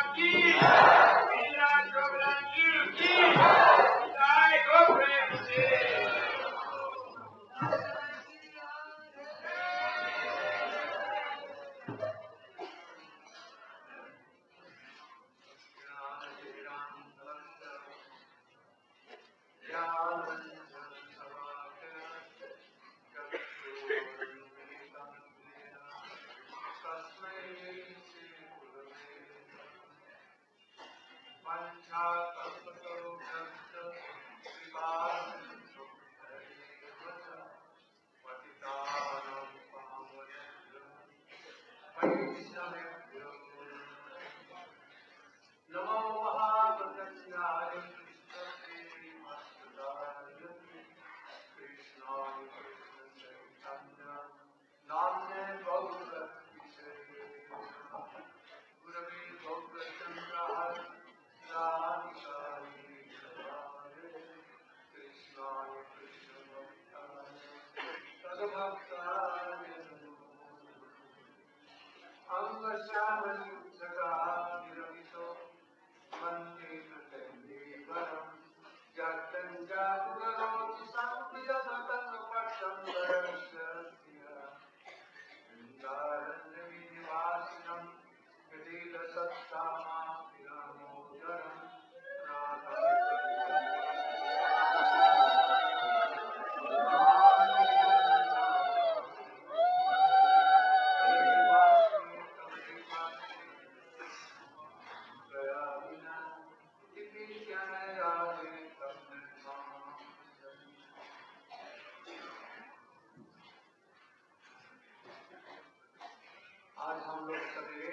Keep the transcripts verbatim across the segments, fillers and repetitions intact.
आज हम लोग सवेरे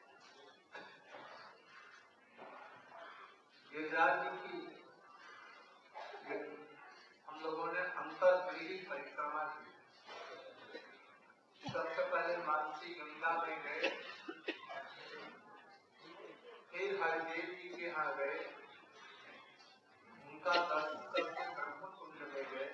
गिरिराज जी की हम लोगों ने अंतर्गृही परिक्रमा की। सबसे पहले मानसी गंगा में गए, फिर हरिदेव जी के यहाँ गए, उनका दर्शन करके ब्रह्मकुंड में गए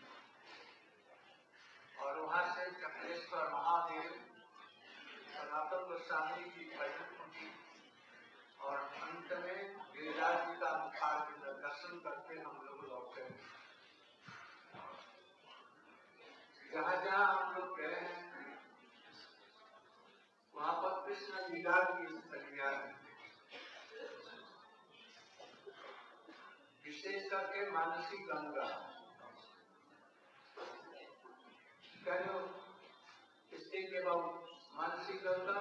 और वहां से चक्रेश्वर महादेव, सनातन गोस्वामी की भजन सुनी और अंत में गिरिराज जी का मुखार दर्शन करके हम लोग लौटे। जहाँ जहाँ हम लोग गए हैं वहाँ पर कृष्ण लीला की स्थलियां हैं, विशेष करके मानसी गंगा। कहो इसके के बाद Mansi Ganga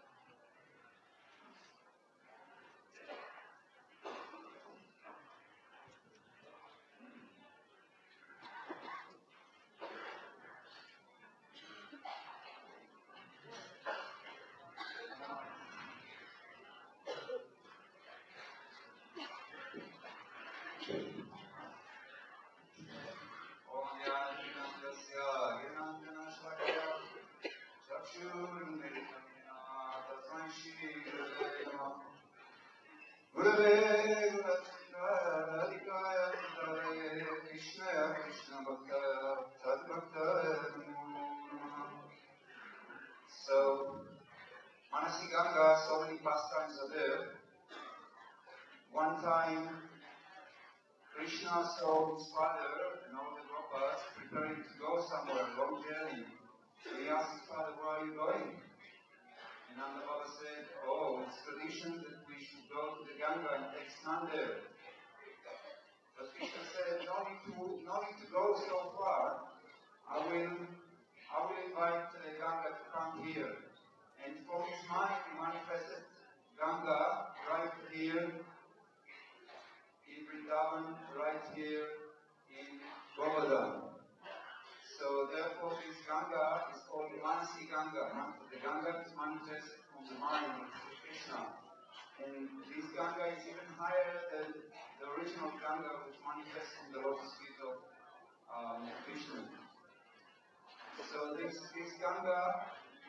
One time, Krishna saw his father and all the Gopas preparing to go somewhere, long journey. So he asked his father, "Where are you going?" And Nanda Baba said, "Oh, it's tradition that we should go to the Ganga and take snan there." But Krishna said, "No need to, no need to go so far. I will, I will invite uh, Ganga to come here." And from his mind, he manifested Ganga right here in Vrindavan, right here in Govardhan. So therefore this Ganga is called Manasi Ganga. The Ganga is manifested from the mind of Krishna. And this Ganga is even higher than the original Ganga which manifests from the lotus feet of um, Krishna. So this, this Ganga,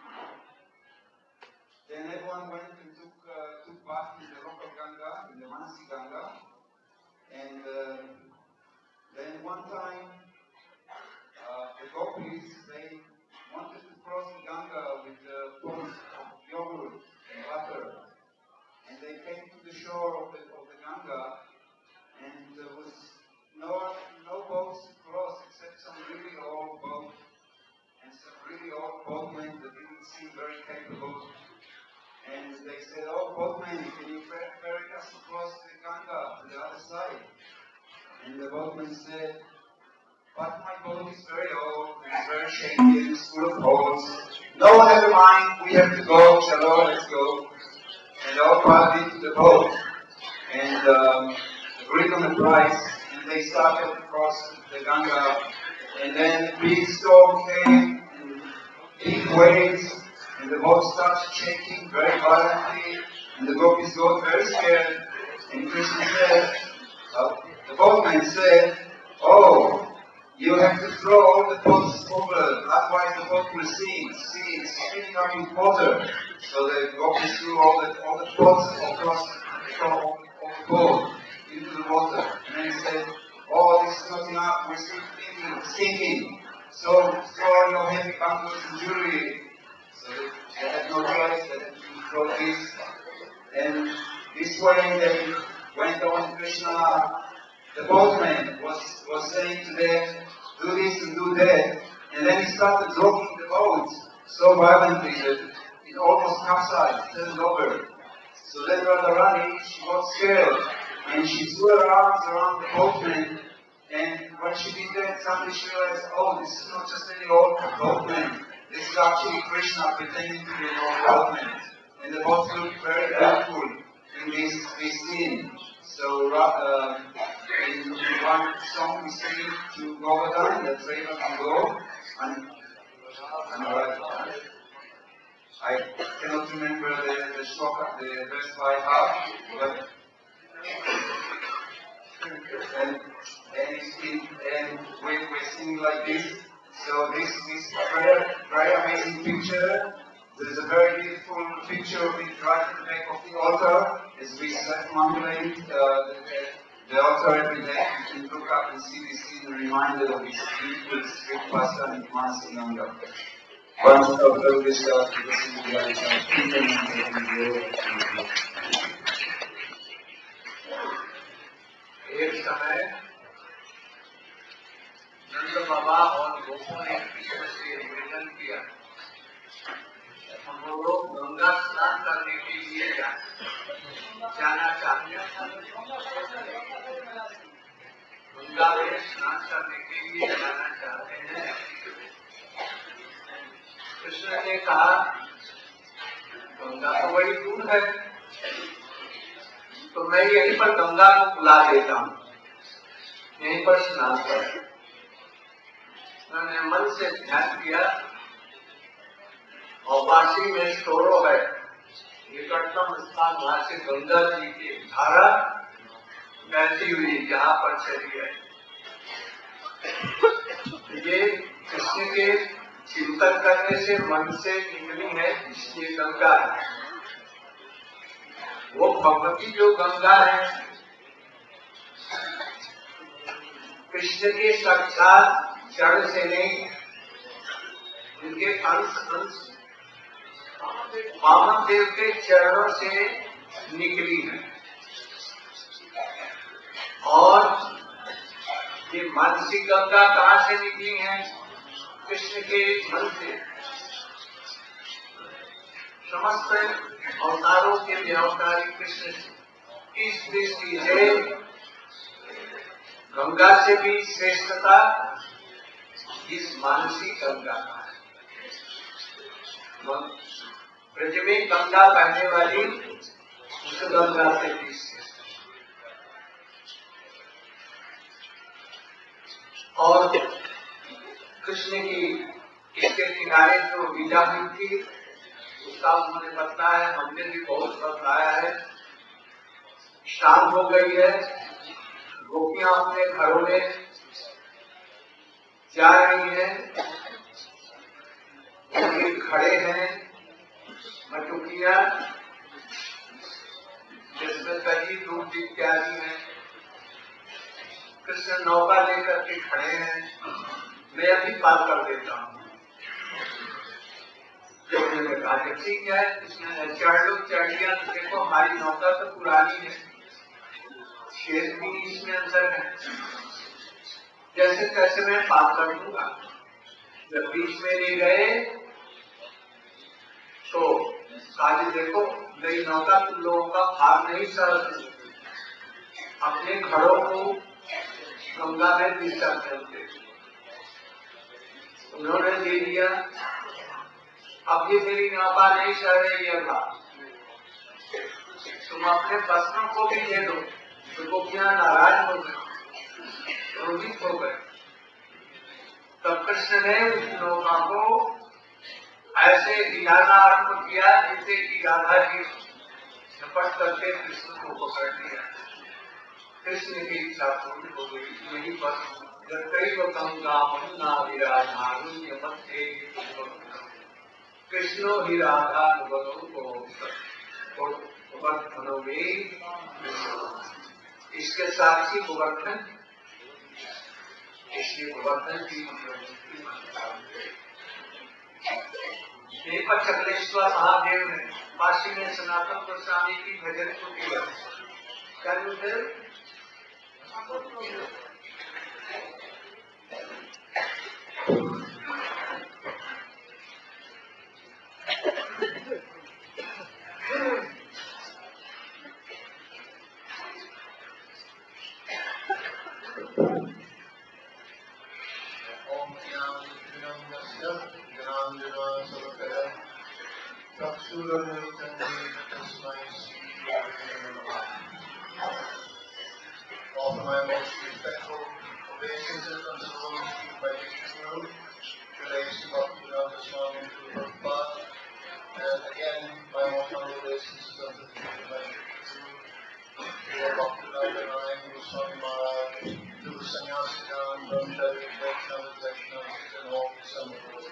then everyone went and took, uh, took bath in the local Ganga, in the Manasi Ganga. And uh, then one time, uh, the gopis, they wanted to cross the Ganga with the pots of yogurt and butter. And they came the shore of the, of the Ganga, and there was no no boats to cross except some really old boats and some really old boatmen that didn't seem very capable. And they said, "Oh, boatmen, can you ferry us across the Ganga to the other side?" And the boatman said, "But my boat is very old, and it's very shaky, and it's full of holes. No, never mind, we have to go, Chalo, let's go." And they all piled into the boat, and um, agreed on the price, and they started across the Ganga. And then a big storm came, and big waves, and the boat started shaking very violently, and the gopis got very scared. And Krishna said, uh, the boatman said, "Oh, you have to throw all the pots over, otherwise the boat will sink. See, it's filling up with water." So the gopis threw all the, all the pots across the boat into the water. And then he said, "Oh, this is not enough, we're still thinking, sinking. So throw all your heavy bundles and jewelry." So they had no choice, they had to throw this. And this way they went on. Krishna, the boatman, was, was saying to them, "Do this and do that." And then he started rocking the boat so violently that it almost capsized, turned over. So then Radharani, she got scared, and she threw her arms around the boatman. And when she did that, suddenly she realized, "Oh, this is not just any old boatman. This is actually Krishna pretending to be an old boatman." And the boat looked very beautiful in this, this scene. So uh, in one song we sing to Govardhan, that Reva can go, and, and uh, I cannot remember the, the shloka, the verse by heart, but and, and, and we, we're singing like this. So this is a very, very amazing picture. There is a very beautiful picture of it right at the back of the altar. As we circumambulate uh, the, the altar every day, you can look up and see this scene, a reminder of this beautiful street pasta and Manasi Ganga. Once of the Vishal, एक समय नंद बाबा और गोपों ने कृष्ण से निवेदन किया, हम लोग गंगा स्नान करने के लिए जाना चाहते हैं, गंगा में स्नान करने के लिए जाना चाहते हैं। कृष्ण ने कहा, गंगा तो बड़ी दूर है, तो मैं यहीं पर गंगा को बुला देता हूँ, यहीं पर स्नान कर। मैंने मन से ध्यान किया और वासी में स्टोरो है, निकटतम स्थान वहां से गंगा जी की धारा बहती हुई जहाँ पर चली है। ये कृष्ण के चिंतन करने से मन से निकली है, इसलिए गंगा है। वो भगवती जो गंगा है, कृष्ण के साक्षात जड़ से नहीं, उनके अंश अंश वामन देव के चरणों से निकली है। और ये मानसिक गंगा कहाँ से निकली है? कृष्ण के मन से। समस्त अवतारों के व्यावतारी कृष्ण इस दृष्टि से गंगा से भी श्रेष्ठता इस मानसिक गंगा का है। ब्रज में गंगा बहने वाली उस गंगा से भी श्रेष्ठ। और कृष्ण की इसके किनारे जो विदा हुई थी उसका उन्होंने बताया, हमने भी बहुत बताया है। शाम हो गई है, गोपियां अपने घरों में जा रही हैं, खड़े हैं मटुकिया जिसमें दही दूध इत्यादि है। कृष्ण नौका लेकर के खड़े हैं, मैं अभी पार कर देता हूँ। ने कहा कि ठीक है, इसमें चार लोग चढ़ गया तो देखो हमारी नौका तो पुरानी है, शेर भी इसमें अंदर है, जैसे तैसे मैं पार कर दूंगा। जब बीच में ले गए तो आज देखो नई नौका तुम लोगों का भार नहीं सर, अपने घरों को गंगा में विसर्जन दे। उन्होंने दे दिया। अब ये मेरी नौका नहीं सह रही है, तुम अपने वस्त्रों को भी दे दो। तो गोपियां नाराज हो गए, क्रोधित हो गए। तब कृष्ण ने उस नौका को ऐसे हिलाना आरंभ किया जिससे कि राधा जी झपट करके कृष्ण को पकड़ लिया। कृष्ण की इच्छा पूर्ण हो गई। यही पर कई गंगा मुन्ना विराधारुण्य मध्य कृष्णो ही राधा को इसके साक्षी गोवर्धन, इसलिए गोवर्धन की पर चक्रेश्वर महादेव ने काशी में सनातन गोस्वामी की भजन को किया। Offer my most respectful obeisances unto the Lord by Jesus' Guru, relates to Bhaktivedanta Swami Prabhupada, and again my most humble obeisances unto the Lord Bhaktivedanta Narayan Goswami Maharaj, to the Sannyasigan, Brahmachari, Vaishnavas, Vaishnavas, and all the Samaras.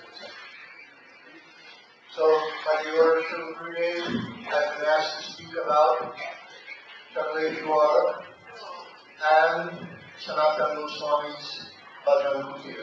So, by the order of Srila Gurudev, I've been asked to speak about Chakreshwar and Sanatana Goswami's Bhajan Kutir.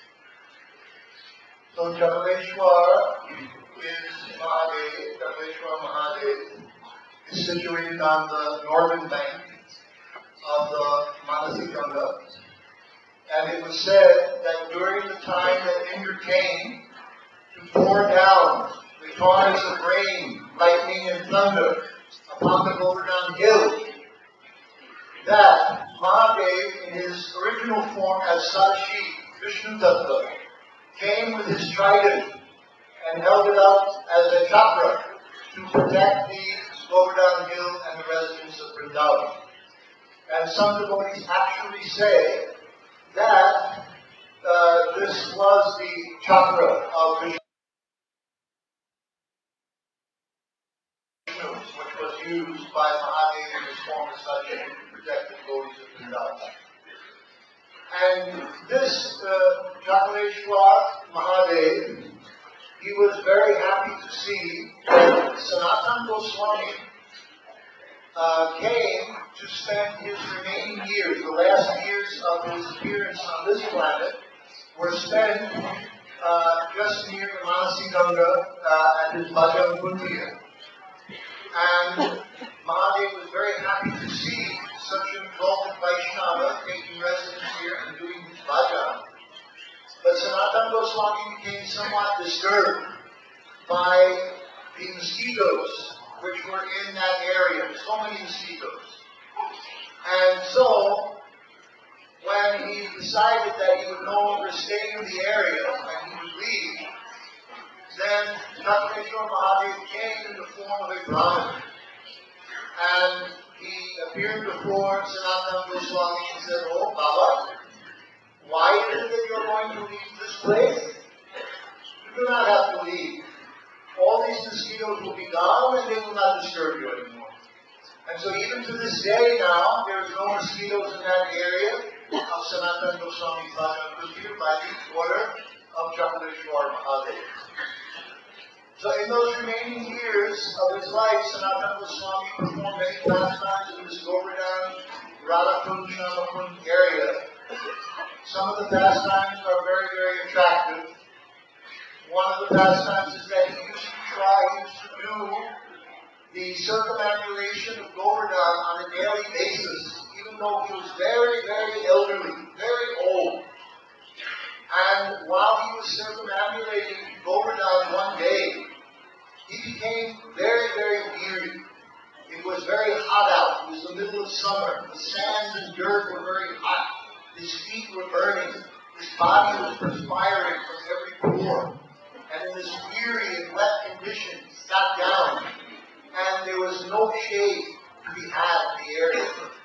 So Chakreshwar is Mahadev, Chakreshwar Mahadev is situated on the northern bank of the Manasi Ganga. And it was said that during the time that Indra came to pour down the torrents of rain, lightning and thunder upon the Govardhan Hill, that Mahadev, in his original form as Sashi Vishnu Tattva, came with his trident and held it up as a chakra to protect the Govardhan Hill and the residents of Vrindavan. And some devotees actually say that uh, this was the chakra of Vishnu, which was used by Mahadev in his form as Sashi to protect the devotees of Vrindavan. And this uh, Chakreshwar Mahadev, he was very happy to see that Sanatana Goswami uh, came to spend his remaining years, the last years of his appearance on this planet, were spent uh, just near the Manasi Ganga uh, at his Bhajan Kutir. And Mahadev was very happy to see such an exalted Vaishnava taking residence here and doing his bhajan. But Sanatana Goswami became somewhat disturbed by the mosquitoes which were in that area. So many mosquitoes. And so, when he decided that he would no longer stay in the area and he would leave, then Chakreshwar Mahadev came in the form of a Brahmin. And he appeared before Sanatana Goswami and said, "Oh, Baba, why is it that you're going to leave this place? You do not have to leave. All these mosquitoes will be gone and they will not disturb you anymore." And so even to this day now, there is no mosquitoes in that area of Sanatana Goswami's Bhajan Kutir by the order of Chakreshwar Mahadev. So in those remaining years of his life, Sanatana Goswami performed many pastimes in this Govardhan, Radhakund, Shamakund area. Some of the pastimes are very, very attractive. One of the pastimes is that he used to the circumambulation of Govardhan on a daily basis, even though he was very, very elderly, very old. And while he was circumambulating Govardhan one day, he became very, very weary. It was very hot out. It was the middle of summer. The sands and dirt were very hot. His feet were burning. His body was perspiring from every pore. And in this weary and wet condition, he sat down. And there was no shade to be had in the area.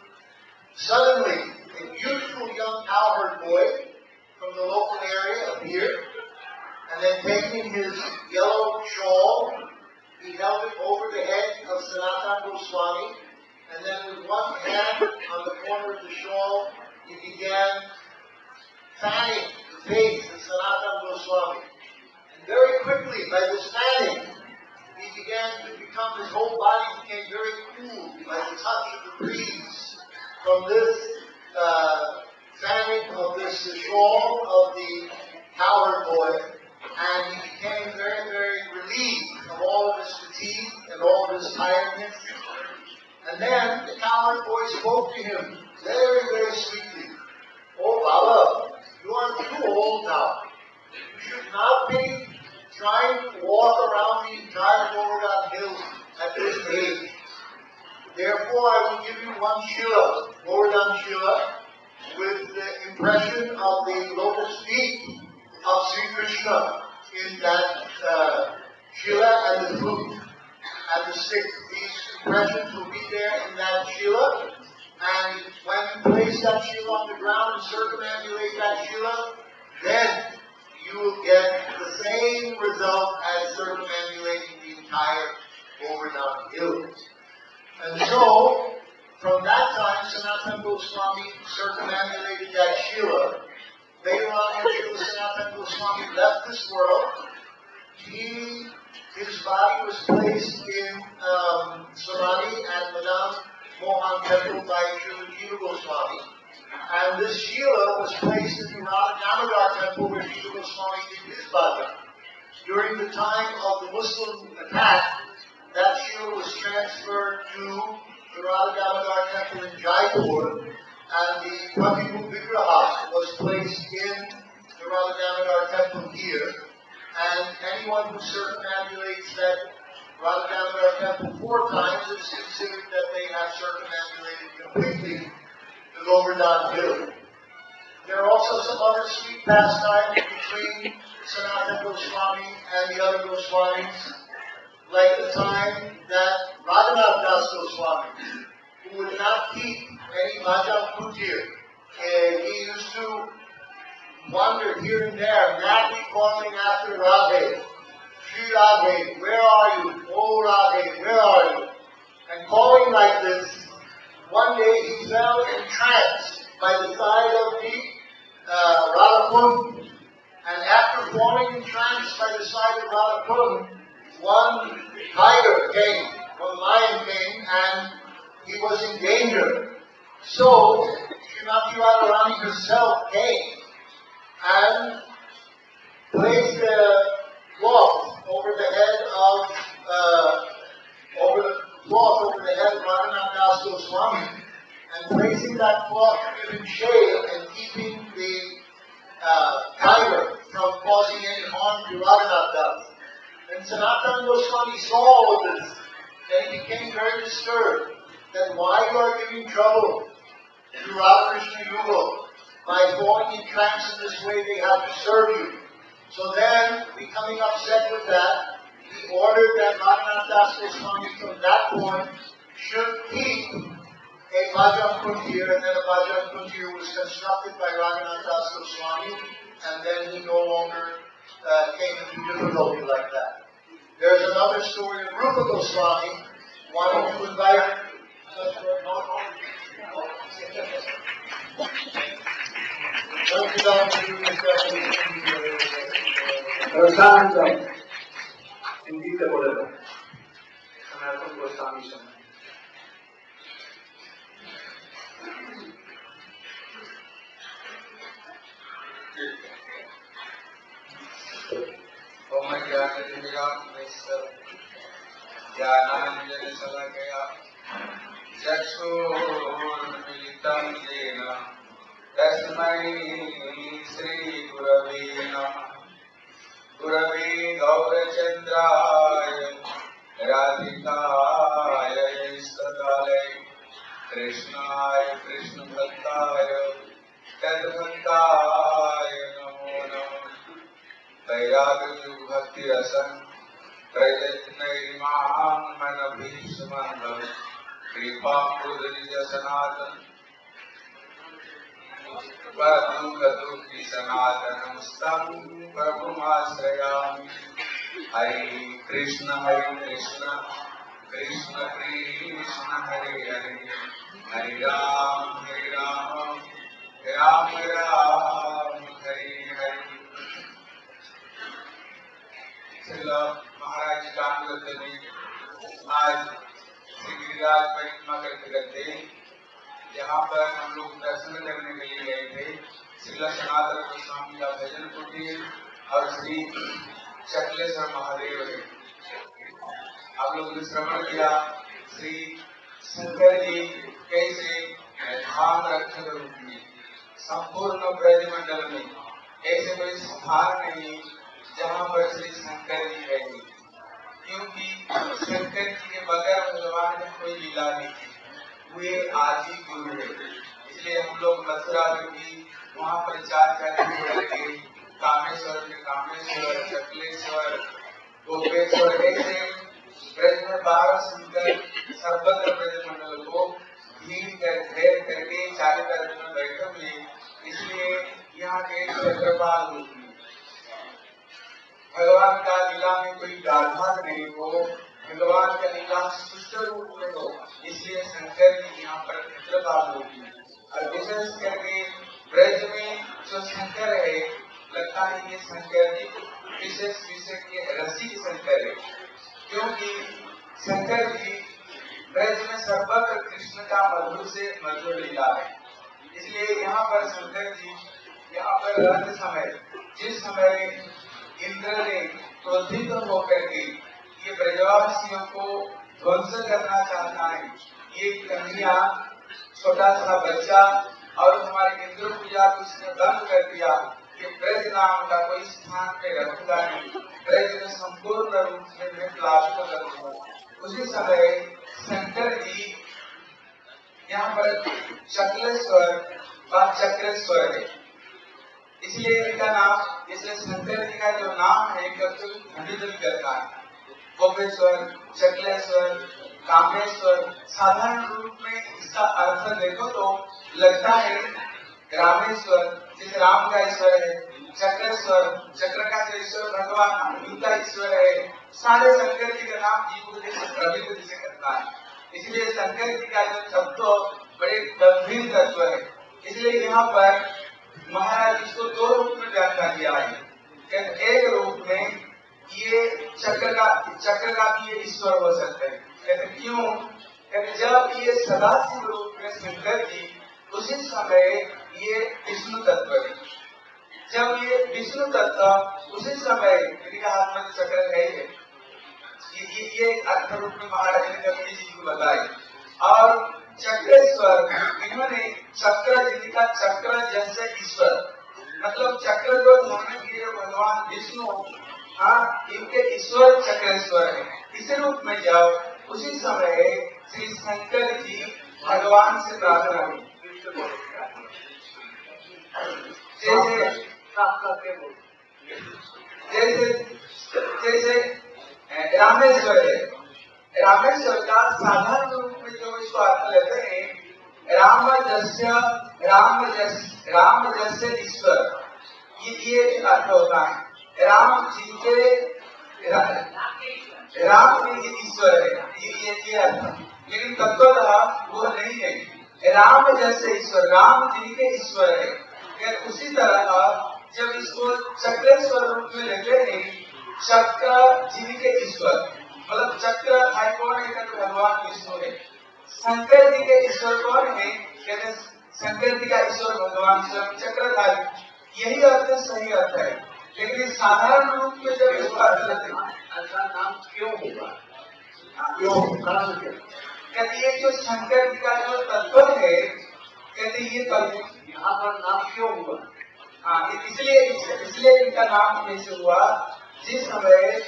Suddenly, a beautiful young cowherd boy from the local area appeared. And then taking his yellow shawl, he held it over the head of Sanatana Goswami, and then with one hand on the corner of the shawl, he began fanning the face of Sanatana Goswami. And very quickly, by this fanning, he began to become, his whole body became very cool by the touch of the breeze from this uh, fanning of this shawl of the cowherd boy. And he became very, very relieved of all of his fatigue and all of his tiredness. And then the cowherd boy spoke to him very, very sweetly. Oh, Baba, you are too old now. You should not be trying to walk around the entire Govardhan Hills at this age. Therefore, I will give you one Shila, Govardhan Shila, with the impression of the lotus feet of Sri Krishna in that uh, Shila and the flute and the stick. These impressions will be there in that Shila. And when you place that Shila on the ground and circumambulate that Shila, then you will get the same result as circumambulating the entire Govardhan Hills. And so, from that time, Sanatana Goswami circumambulated that Shila. Later on, when Srila Sanatana Goswami left this world, he, his body was placed in um, Samadhi at Madame Mohan Temple by Srila Jiva Goswami. And this Shila was placed in the Radha Damodar Temple where Jiva Goswami did his bhajan. During the time of the Muslim attack, that Shila was transferred to the Radha Damodar Temple in Jaipur. And the Pratibhu Vigraha was placed in the Radha Damodar Temple here. And anyone who circumambulates that Radha Damodar Temple four times is considered that they have circumambulated completely the Govardhan Hill. There are also some other sweet pastimes between Sanatana Goswami and the other Goswamis, like the time that Raghunath Das Goswami, who would not keep any bhajan kutir. Uh, he used to wander here and there, madly calling after Radhe. Shri Radhe, where are you? Oh Radhe, where are you? And calling like this, one day he fell in trance by the side of the uh, Radha-Kund. And after falling in trance by the side of Radha-Kund, one tiger came, one lion came, and he was in danger. So, Srimati Radharani herself came and placed a cloth over the head of, uh, over the cloth over the head of Raghunath Das Goswami, and placing that cloth to give him shade and keeping the uh, tiger from causing any harm to Raghunath Das. And Sanatana Goswami saw all of this, and he became very disturbed that why you are giving trouble to Radha Krishna Yugal by falling in trance in this way, they have to serve you. So then, becoming upset with that, he ordered that Raghunath Das Goswami from that point should keep a bhajan kuntir, and then a bhajan kuntir was constructed by Raghunath Das Goswami, and then he no longer uh, came into difficulty like that. There's another story of Rupa Goswami wanting to invite us for a moment. Rosando, invite a volere. Sanatana Goswami Sama. Oh my God, I didn't got myself. ज्ञानाञ्जनशलाकया चक्षुरुन्मीलितं येन तस्मै श्रीगुरवे नमः। गुरवे गौरचन्द्राय राधिकाय सदालय कृष्णाय कृष्णभक्ताय तद्भक्ताय नमो नमः। वैराग्यभक्तिरसं प्रयत्नैर्मां मनभीष्मं कृपापूर्णिज सनातन परमगतुकी सनातनं स्तं प्रभुमाश्रयामि। हरे कृष्ण हरे कृष्ण कृष्ण कृष्ण हरे हरे हरे राम हरे राम राम राम हरे हरे। श्रीला महाराज कामदत्त जी आज श्री गिरिराज परिक्रमा करते करते यहाँ पर हम लोग दर्शन करने के लिए गए थे। श्रीला सनातन गोस्वामी का भजन कुटीर और श्री चकलेश्वर महादेव है। आप लोग ने श्रवण किया श्री शंकर जी कैसे धाम रक्षक रूप में संपूर्ण ब्रजमंडल में ऐसे कोई स्थान नहीं जहाँ पर श्री शंकर जी रहेंगे, क्योंकि शंकर जी के बगैर भगवान ने कोई लीला नहीं की। वे आदि गुरु है। इसलिए हम लोग मथुरा में भी वहाँ प्रचार करने लगे। कामेश्वर के कामेश्वर, चकलेश्वर, गोपेश्वर ऐसे ब्रज में बारह शंकर सर्वत्र ब्रजमंडल को भीड़ कर घेर करके चारों तरफ में बैठे हुए। इसलिए यहाँ के चक्रपाल रूप में भगवान का लीला में कोई गाढ़ात नहीं हो, भगवान का लीला सुष्ट रूप में हो, इसलिए शंकर जी यहाँ पर चक्रपाल रूप में। और विशेष करके ब्रज में जो शंकर है, लगता है ये शंकर जी विशेष विषय के रसिक शंकर है, क्योंकि शंकर जी ब्रज में सर्वत्र कृष्ण का मधुर से मधुर लीला है। इसलिए यहाँ पर शंकर जी यहाँ पर रहते समय जिस समय इंद्र ने क्रोधित होकर के ये ब्रजवासियों को ध्वंस करना चाहता है, ये कन्हैया छोटा सा बच्चा और हमारे इंद्र पूजा को उसने बंद कर दिया। ये ब्रज नाम का कोई स्थान पे रखूंगा नहीं, ब्रज में संपूर्ण रूप में मैं प्लावित करूंगा। उसी समय शंकर जी यहाँ पर चकलेश्वर व चक्रेश्वर है, इसलिए इनका नाम, इसलिए शंकर जी का जो नाम है खंडित करता है। गोपेश्वर, चकलेश्वर, कामेश्वर, साधारण रूप में इसका अर्थ देखो तो लगता है रामेश्वर, जिस राम का ईश्वर है, चक्रेश्वर, चक्र का जो ईश्वर भगवान उनका ईश्वर है। सारे शंकर जी का नाम जीव से प्रवृत्ति से करता है। इसलिए शंकर जी का जो शब्द बड़े गंभीर तत्व है। इसलिए यहाँ पर महाराज इसको दो रूप में व्याख्या किया है। एक रूप में ये चक्र का चक्र का भी ये ईश्वर हो सकते हैं। कहते क्यों? कहते जब ये सदाशिव रूप में शंकर जी, उसी समय ये विष्णु तत्व है। जब ये विष्णु तत्व उसी समय इनका हाथ में चक्र है, ये ये अर्थ रूप में महाराज ने कवि जी को बताई। और चक्रेश्वर, इन्होंने चक्र जिनका चक्र जैसे ईश्वर, मतलब चक्र जो धारण किए भगवान विष्णु, हाँ इनके ईश्वर चक्रेश्वर है। इसी रूप में जाओ, उसी समय श्री शंकर जी भगवान से प्रार्थना हुई। जैसे जैसे जैसे रामेश्वर है, रामेश्वर का साधारण रूप में जो इसको अर्थ लेते हैं, राम जस्य राम जस राम जैसे ईश्वर, ये ये अर्थ होता है। राम जी के राम जी ईश्वर है, ये ये ये अर्थ। लेकिन तत्वतः वो नहीं है। राम जैसे ईश्वर, राम जी के ईश्वर है। उसी तरह जब इसको चक्रेश्वर रूप में लेते हैं, चक्र जी के ईश्वर, मतलब चक्र है कौन है? भगवान विष्णु है। शंकर जी के ईश्वर कौन है? कहते शंकर जी का ईश्वर भगवान चक्रधारी। यही अर्थ सही अर्थ है। लेकिन साधारण रूप में जब इसका अर्थ लेते हैं, ऐसा नाम क्यों होगा? क्यों कारण क्या? कहते ये जो शंकर जी का जो तत्व है, कहते ये तत्व यहाँ पर नाम क्यों हुआ? हाँ, इसलिए इसलिए इनका नाम कैसे हुआ? जिस समय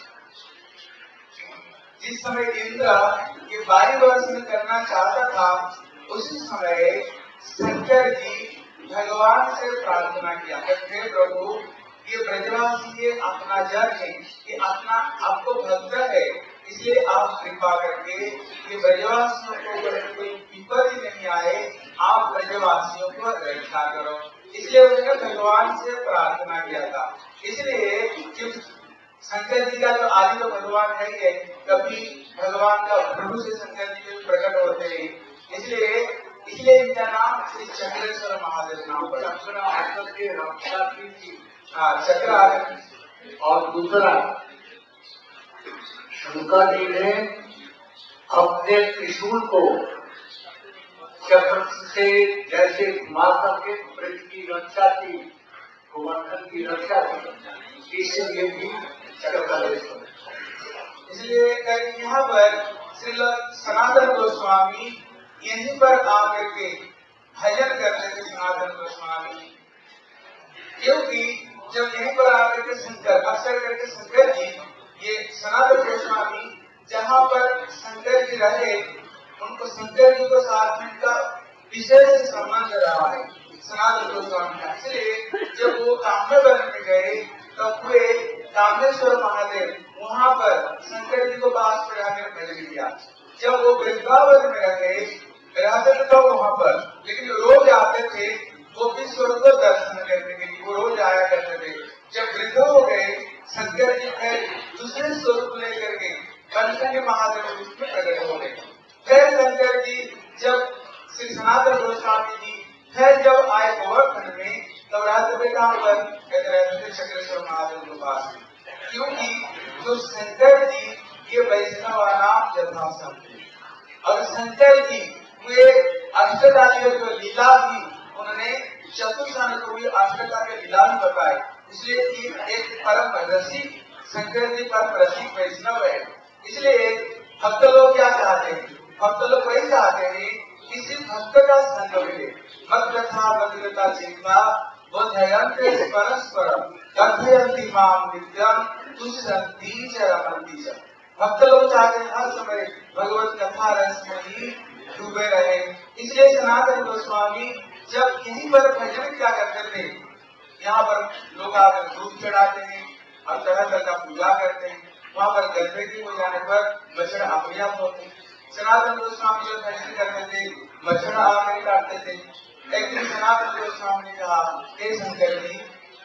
जिस समय इंद्र ये वायुवर्षण करना चाहता था, उसी समय शंकर जी भगवान से प्रार्थना किया, हे प्रभु, ये ब्रजवासी ये अपना जन है, ये अपना आपको भक्त है, इसलिए आप कृपा करके ये ब्रजवासियों को कोई विपत्ति नहीं आए, आप ब्रजवासियों को रक्षा करो। इसलिए उन्होंने भगवान से प्रार्थना किया था। इसलिए शंकर जी का जो आदि तो भगवान है ही है, कभी भगवान का प्रभु से शंकर जी प्रकट होते हैं, इसलिए इसलिए इनका नाम श्री चक्रेश्वर महादेव नाम पड़ा। चक्र आकर के रक्षा की थी। हाँ, चक्र आकर। और दूसरा, शंकर जी ने अपने त्रिशूल को चक्र से जैसे घुमा करके ब्रज की रक्षा की, गोवर्धन की रक्षा की, इसलिए भी चक्रेश्वर। इसलिए यहाँ पर श्री सनातन गोस्वामी यहीं पर आकर के भजन करते थे। सनातन गोस्वामी क्योंकि जब यहीं पर आकर के शंकर अक्सर करके शंकर जी, ये सनातन गोस्वामी जहाँ पर शंकर जी रहे, उनको शंकर जी को साथ में का विशेष सम्मान रहा है सनातन गोस्वामी का। इसलिए जब वो काम्यवन में गए तब वे कामेश्वर महादेव वहाँ पर शंकर जी को पास में रहकर भजन किया। जब वो वृंदावन में रहे रहते थे तो वहाँ पर, लेकिन रोज आते थे वो विश्व को दर्शन करने के लिए, वो रोज आया करते थे। जब वृद्ध हो गए, शंकर जी फिर दूसरे स्वरूप लेकर के पंचंग महादेव रूप में प्रकट हो गए। फिर शंकर जी जब श्री सनातन गोस्वामी जी फिर जब आए गोवर्धन में, तब रहते थे कहाँ पर? कहते रहते थे चक्रेश्वर महादेव के पास, क्योंकि जो शंकर जी ये वैष्णव नाम यथासंत थे, और शंकर जी वे अष्टदालियों जो लीला भी उन्होंने चतुर्सान को भी अष्टदालियों लीला भी बताए। इसलिए एक परम रसिक शंकर जी पर रसिक वैष्णव है। इसलिए भक्त लोग क्या चाहते हैं? भक्त लोग वही चाहते हैं किसी भक्त का संग मिले। मत कथा भगवता चिंता बोधयन्ते परस्परम कथयन्ति माम नित्यम तुष्यन्ति च रमन्ति च। भक्त लोग चाहते हैं हर समय भगवत कथा रस में ही डूबे रहे। इसलिए सनातन गोस्वामी जब यहीं पर भजन क्या करते थे, यहाँ पर लोग आकर दूध चढ़ाते हैं और तरह तरह का पूजा करते हैं। वहाँ पर गर्भवती हो जाने पर मच्छर अपने आप होते हैं। सनातन गोस्वामी जो भजन करते थे, मच्छर आकर काटते थे। एक दिन सनातन गोस्वामी ने कहा, हे शंकर जी,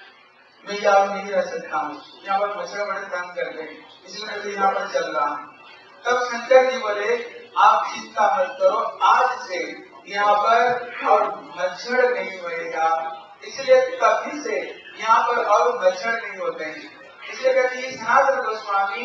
मैं यहाँ नहीं रह सकता हूँ, यहाँ पर मच्छर बड़े तंग करते हैं, इसलिए मैं यहाँ पर चल रहा हूँ। तब शंकर जी बोले, आप चिंता मत करो, आज से यहाँ पर और मच्छर नहीं होएगा। इसलिए कभी से यहाँ पर और मच्छर नहीं होते हैं। इसलिए कहते हैं सनातन गोस्वामी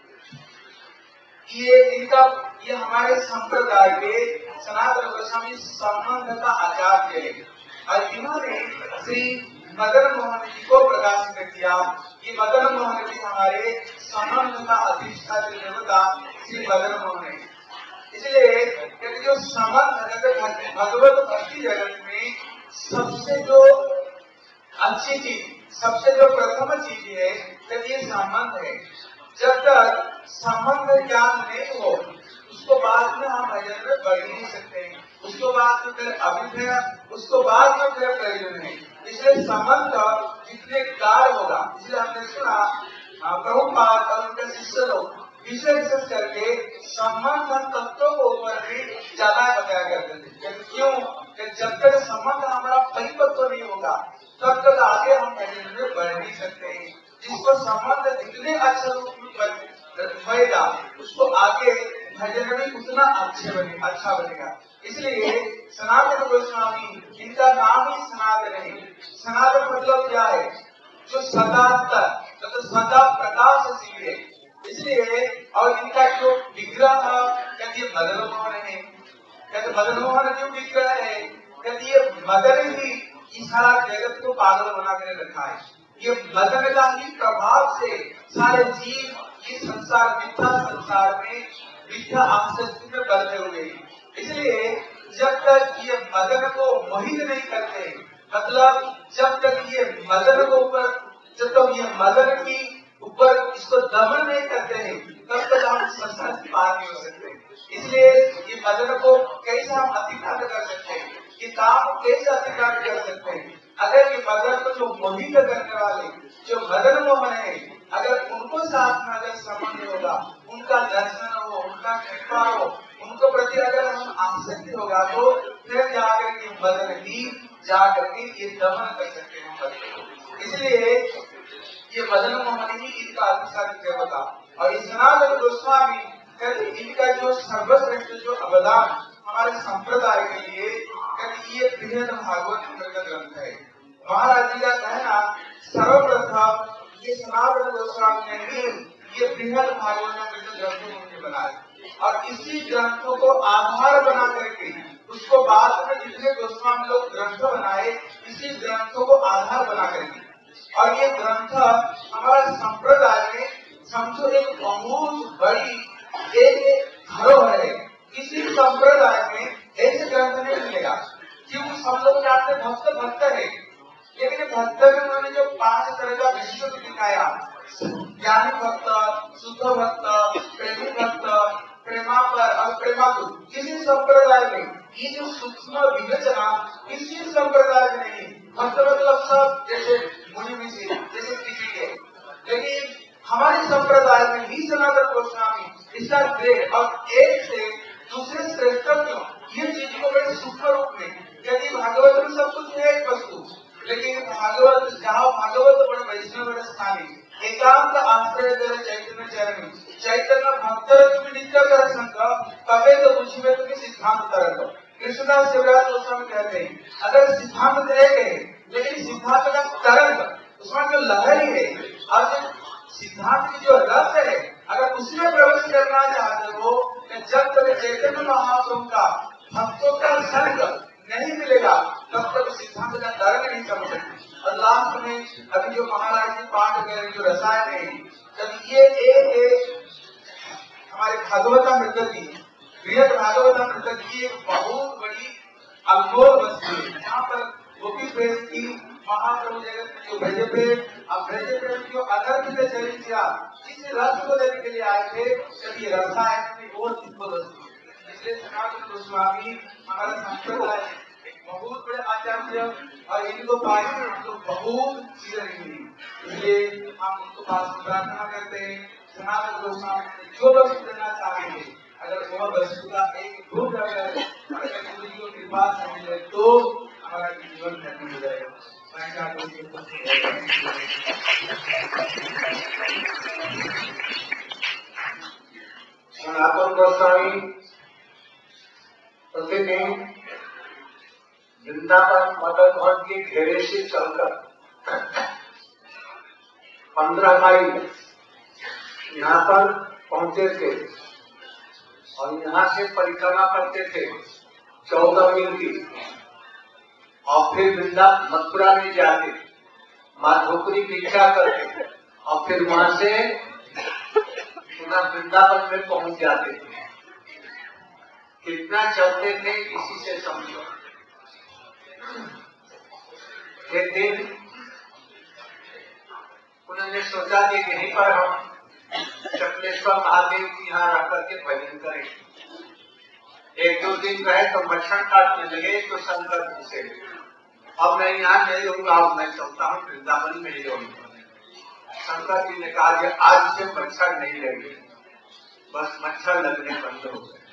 ये इनका ये हमारे संप्रदाय के सनातन गोस्वामी संबंध का आचार्य है, और इन्होंने श्री मदन मोहन जी को प्रकाशित किया। ये मदन मोहन जी हमारे संबंध का अधिष्ठात्री देवता श्री मदन मोहन है। इसलिए जो संबंध भगवत भक्ति जगत में सबसे जो अच्छी चीज, सबसे जो प्रथम चीज है, तो ये संबंध है। जब तक संबंध ज्ञान नहीं हो, उसको बाद में हम भजन में बढ़ नहीं सकते हैं। उसको बाद में फिर अभिनय, उसको बाद में फिर प्रयोजन है। इसलिए संबंध जितने गाढ़ होगा, इसलिए हमने सुना प्रभुपाद और उनके शिष्य लोग विशेष करके संबंध तत्वों को ऊपर भी ज्यादा बताया करते थे। क्यों? कि जब तक संबंध हमारा परिपक्व नहीं होगा, तब तक आगे हम भजन में बढ़ नहीं सकते हैं। जिसको संबंध जितने अच्छे रूप में होएगा, उसको आगे भजन में उतना अच्छे बने अच्छा बनेगा। इसलिए सनातन गोस्वामी, इनका नाम ही सनातन है। सनातन मतलब क्या है? जो सदा तक, तो सदा प्रकाशशील है। इसलिए और इनका जो विग्रह कहते मदन मोहन है। कहते मदन मोहन जो विग्रह है, कहते ये मदन ही इस सारा जगत को पागल बना कर रखा है। ये मदन का ही प्रभाव से सारे जीव इस संसार मिथ्या संसार में मिथ्या आसक्ति में बंधे हुए हैं। इसलिए जब तक ये मदन को मोहित नहीं करते, मतलब जब तक ये मदन को ऊपर जब तक ये मदन की ऊपर इसको दमन नहीं करते हैं, तब तक हम संसार से पार नहीं हो सकते। इसलिए ये मदन को कैसे हम अतिक्रांत कर सकते हैं, ये काम को कैसे अतिक्रांत कर सकते हैं? अगर ये मदन को जो मोहित करने वाले, जो मदन मोहन है, अगर उनको साथ में अगर संबंध होगा, उनका दर्शन हो, उनका कृपा हो, उनको प्रति अगर हम आसक्ति होगा, तो फिर जाकर के मदन ही जाकर के ये दमन कर सकते हैं। इसलिए ये मदन मोहन ही इनका अधिकारी देवता। और इस सनातन गोस्वामी कहते इनका जो सर्वश्रेष्ठ जो अवदान हमारे संप्रदाय के लिए, कहते ये बृहद भागवत का ग्रंथ है। महाराज जी का कहना सर्वप्रथम ये सनातन गोस्वामी ने ही ये बृहद भागवत ग्रंथ बनाए, और इसी ग्रंथों को आधार बना करके उसको बाद में जितने गोस्वामी लोग ग्रंथ बनाए, इसी ग्रंथों को आधार बना करके, और ये ग्रंथ हमारे संप्रदाय में समझो एक बहुत बड़ी एक धरोहर है। किसी संप्रदाय में ऐसे ग्रंथ नहीं मिलेगा, क्योंकि सब लोग जानते भक्त भक्त है, लेकिन भक्त में उन्होंने जो पांच तरह का विश्व दिखाया, ज्ञानी भक्त, शुद्ध भक्त, प्रेमी भक्त, प्रेमा पर और प्रेमातु, किसी संप्रदाय में ये जो सूक्ष्म विवेचना किसी संप्रदाय में नहीं। भक्त मतलब सब जैसे मुनि ऋषि जैसे किसी के, लेकिन हमारे संप्रदाय में ही सनातन गोस्वामी इसका ग्रेड और एक से दूसरे श्रेष्ठ क्यों ये चीज को बड़े सूक्ष्म रूप में, यदि भागवत में सब कुछ है एक वस्तु, लेकिन भागवत जहाँ भागवत बड़े वैष्णव बड़े स्थानी एकांत आश्रय करे चैतन्य चरण चैतन्य भक्त तुम्हें नित्य कर संग तबे तो बुझिबे तुम्हें सिद्धांत तरंग। कृष्णदास शिवराज गोस्वामी कहते हैं अगर सिद्धांत एक है, लेकिन सिद्धांत का तरंग उसमें जो लहरी है और जो सिद्धांत की जो रस है, अगर उसमें प्रवेश करना चाहते हो, जब तक चैतन्य महाप्रभु का भक्तों का संग नहीं मिलेगा तब तक सिद्धांत का तरंग नहीं समझ सकते। और लास्ट में अभी जो महाराज जी पाठ कर जो रसायन है, जब ये एक एक हमारे भागवतामृत की बृहद भागवतामृत की एक बहुत बड़ी अनमोल वस्तु है, जहाँ पर गोपी प्रेम की महाप्रभु जगत में जो ब्रज प्रेम अब ब्रज प्रेम जो अदर्भ से चरित किया, इस रस को देने के लिए आए थे, जब ये रसायन की और दिव्य वस्तु। इसलिए सनातन गोस्वामी हमारा संप्रदाय बहुत बड़े आचार्य और इनको पाने में हम लोग बहुत चीजें मिली, इसलिए हम उनको पास प्रार्थना करते हैं। सनातन गोस्वामी जो वस्तु देना चाहेंगे, अगर वो वस्तु का एक रूप अगर को कृपा से मिले तो हमारा जीवन धन्य हो जाएगा। सनातन गोस्वामी प्रतिदिन वृंदावन मदन मोहन के घेरे से चलकर पंद्रह माइल यहाँ पर पहुंचे थे और यहाँ से परिक्रमा करते थे चौदह मील की, और फिर वृंदावन मथुरा में जाते माधोपुरी भिक्षा करते और फिर वहां से पुनः वृंदावन में पहुंच जाते थे। कितना चलते थे इसी से समझो। एक दिन उन्होंने सोचा कि यहीं पर हम चक्रेश्वर महादेव की यहाँ रह करके भजन करें। एक दो दिन रहे तो मच्छर काटने लगे तो शंकर पूछे अब मैं यहाँ नहीं रहूंगा, अब मैं चलता हूँ वृंदावन में ही रहूंगा। शंकर जी ने कहा कि आज से मच्छर नहीं लगे, बस मच्छर लगने बंद हो गए।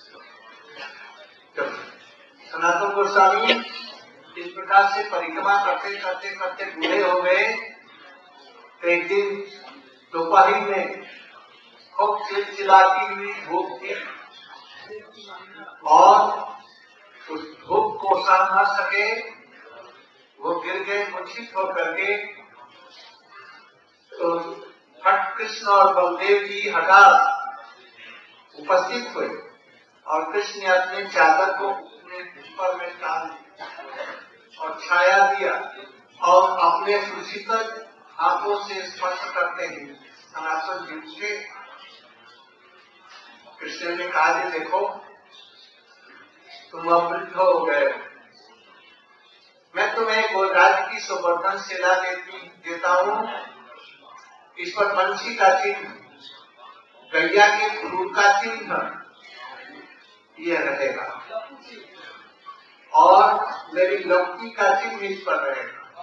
तो सनातन गोस्वामी इस प्रकार से परिक्रमा करते करते करते बूढ़े हो गए। एक दिन दोपहर में खूब चिलचिलाती हुई धूप थी और उस धूप को सह न सके, वो गिर गए मूर्छित होकर के। तो हठ कृष्ण और बलदेव जी हठात उपस्थित हुए और कृष्ण ने अपने चादर को अपने ऊपर में डाल और छाया दिया और अपने सुशीतल हाथों से स्पर्श करते हैं सनातन जी के कृष्ण ने कहा कि देखो तुम अब वृद्ध हो गए, मैं तुम्हें गोदाज की सुवर्धन शिला देती देता हूँ, इस पर पंछी का चिन्ह, गैया के क्रूर का चिन्ह यह रहेगा और मेरी लौकी का चिन्ह इस पर रहेगा।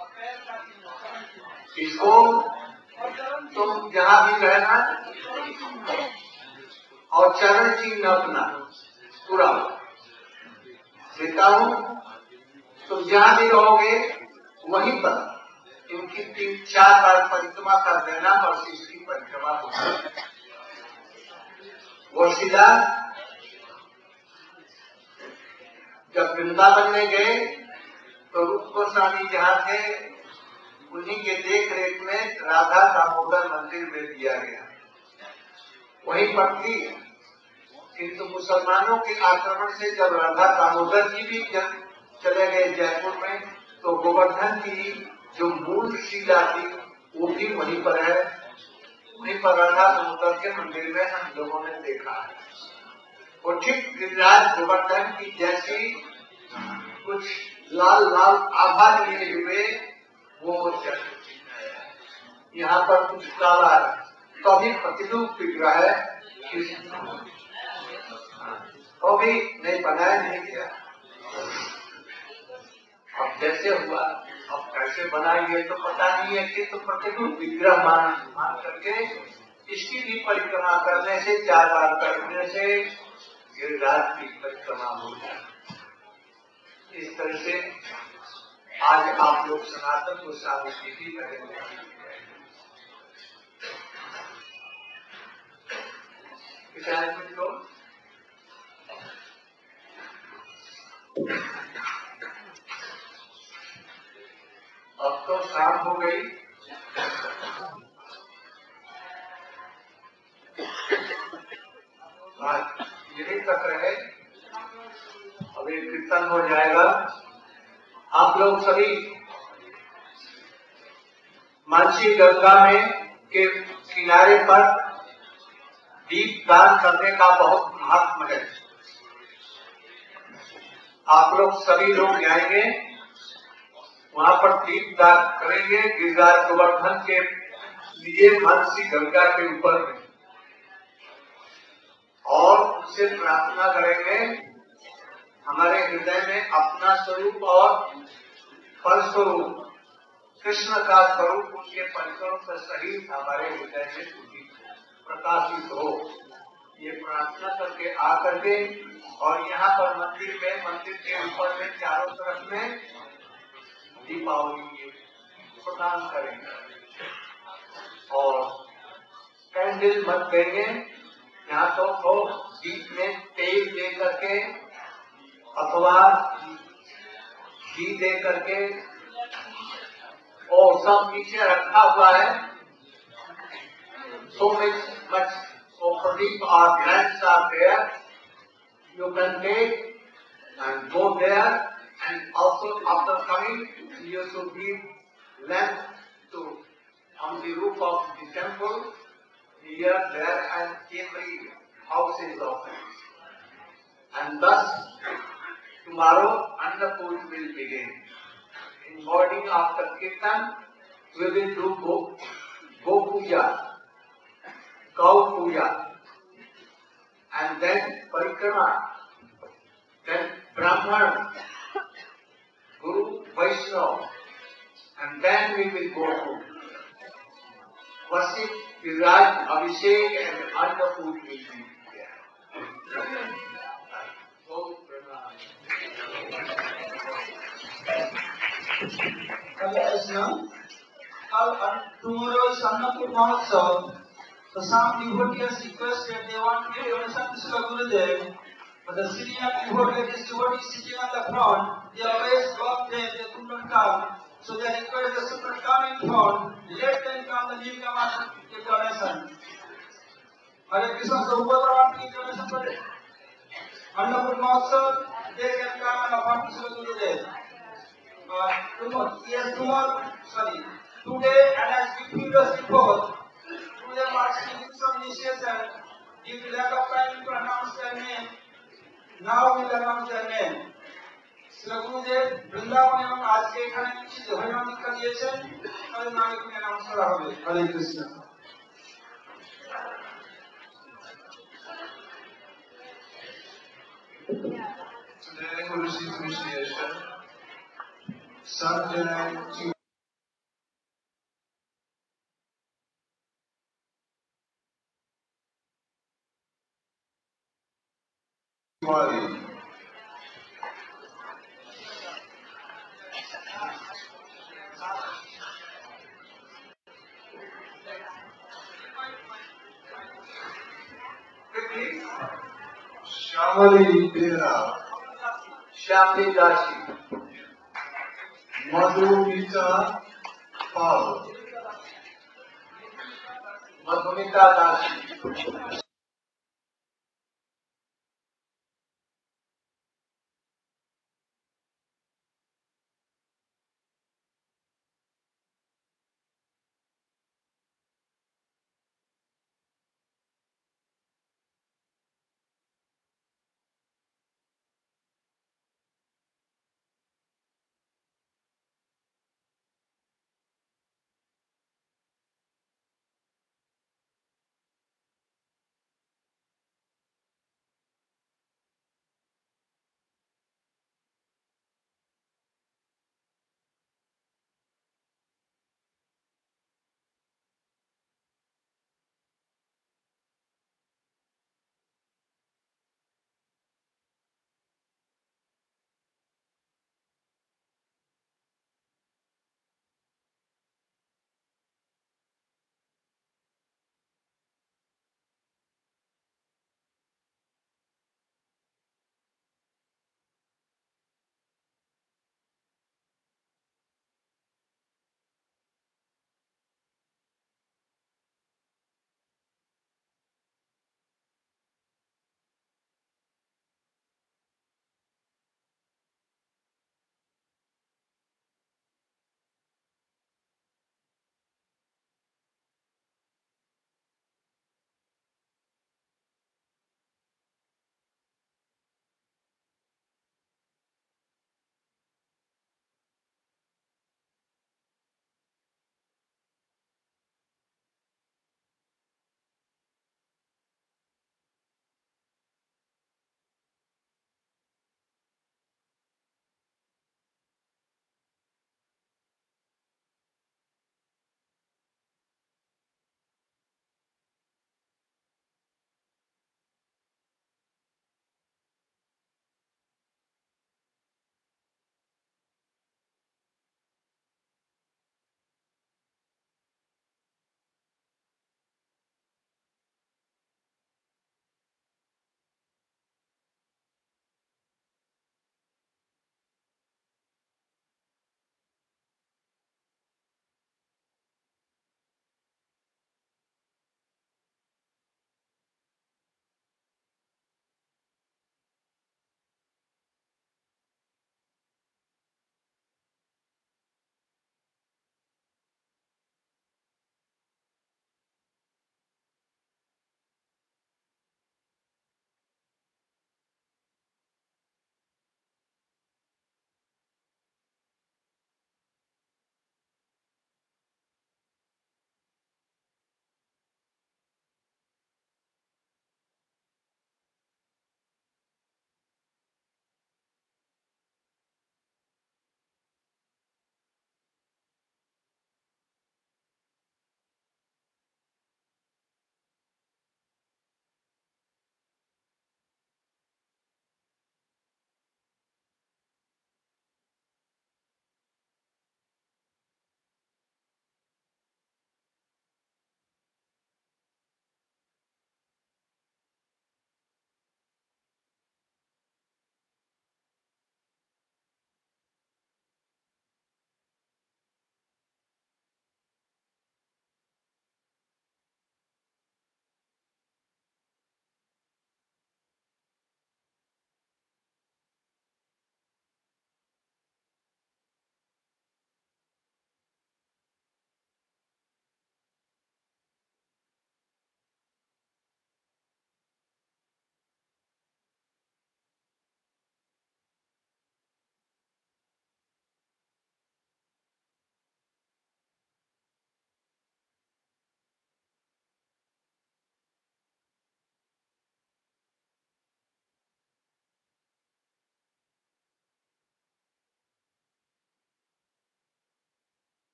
इसको तुम जहाँ भी रहना और चरण चिन्ह अपना पूरा देता हूँ, तुम जहाँ भी रहोगे वहीं पर इनकी तीन चार बार परिक्रमा कर देना और इसकी परिक्रमा होगी। वो शिला जब वृंदावन में गए तो रूप गोस्वामी जहाँ थे उन्हीं के देख रेख में राधा दामोदर मंदिर में दिया गया, वहीं पर थी। किंतु मुसलमानों के आक्रमण से जब राधा दामोदर जी भी चले गए जयपुर में, तो गोवर्धन की जो मूल शिला थी वो भी वहीं पर है, वहीं पर राधा दामोदर के मंदिर में हम लोगों ने देखा है। वो ठीक गिरिराज गोवर्धन की जैसी कुछ लाल लाल आभा लिए हुए वो चल, यहाँ पर कुछ काला है, तो अभी प्रतिरूप विग्रह है, तो भी नहीं बनाया नहीं गया। अब जैसे हुआ, अब कैसे बनाएंगे तो पता नहीं है कि तो प्रतिरूप विग्रह मान मान करके इसकी भी परिक्रमा करने से, चार बार करने से गिरिराज की परिक्रमा हो जाए। इस तरह से आज आप लोग सनातन गोस्वामी की भी करेंगे। मित्रों, अब तो शाम हो गई, यही तक रहे, अभी कीर्तन हो जाएगा। आप लोग सभी मानसी गंगा में के किनारे पर दीप दान करने का बहुत महत्व है। आप लोग सभी लोग जाएंगे, वहां पर दीप दान करेंगे गिरिराज गोवर्धन के लिए मानसी गंगा के ऊपर में, और उनसे प्रार्थना करेंगे हमारे हृदय में अपना स्वरूप और फलस्वरूप कृष्ण का स्वरूप, उनके परिसरों से सहित हमारे हृदय में प्रकाशित हो। ये प्रार्थना करके आकर के और यहाँ पर मंदिर में, मंदिर के ऊपर में चारों तरफ में दीपावली प्रदान करेंगे और कैंडल मत देंगे। यहाँ तो तो दीप में तेल दे करके अथवा घी दे करके और सब नीचे रखा हुआ है। So much, much of Pradeep or lamps are there. You can take and go there, and also after coming, you should give lamp to on the roof of the temple, here, there, and every houses of them. And thus, tomorrow Annapurna will begin. In morning after Kirtan, we will do Go, Go Puja. Cow Puja, and then Parikrama, then Brahman, Guru, Vaishnava, and then we will go to worship Viraj, Abhishek, and Annapurna will be there. Tomorrow is Annapurna Mahotsav. So some devotees requested they want to give donation to Srila Gurudev, but the senior devotee, this devotee sitting on the front, they always block them, they could not come. So they request the should not come in front, let them come, the new come and give donation. Hare Krishna, so whoever wants to give donation for it, Annapurna Mahotsav, they can come and offer to Srila Gurudev. Uh, tomorrow, yes, tomorrow, sorry, today and as fifteen years before, there was some initiation due to lack of time to announce. name. Now we learn on their name. Shri গুরুদেব বৃন্দাবন এবং আজকে এখানে কিছু হরিনাম দীক্ষা দিয়েছেন, তাদের নাম এখানে অ্যানাউন্স করা হবে। হরে Krishna. Today we receive initiation. Sunday, Diwali. Shamali Dera, श्यामली दासी, Madhumita Pal, मधुमिता दासी,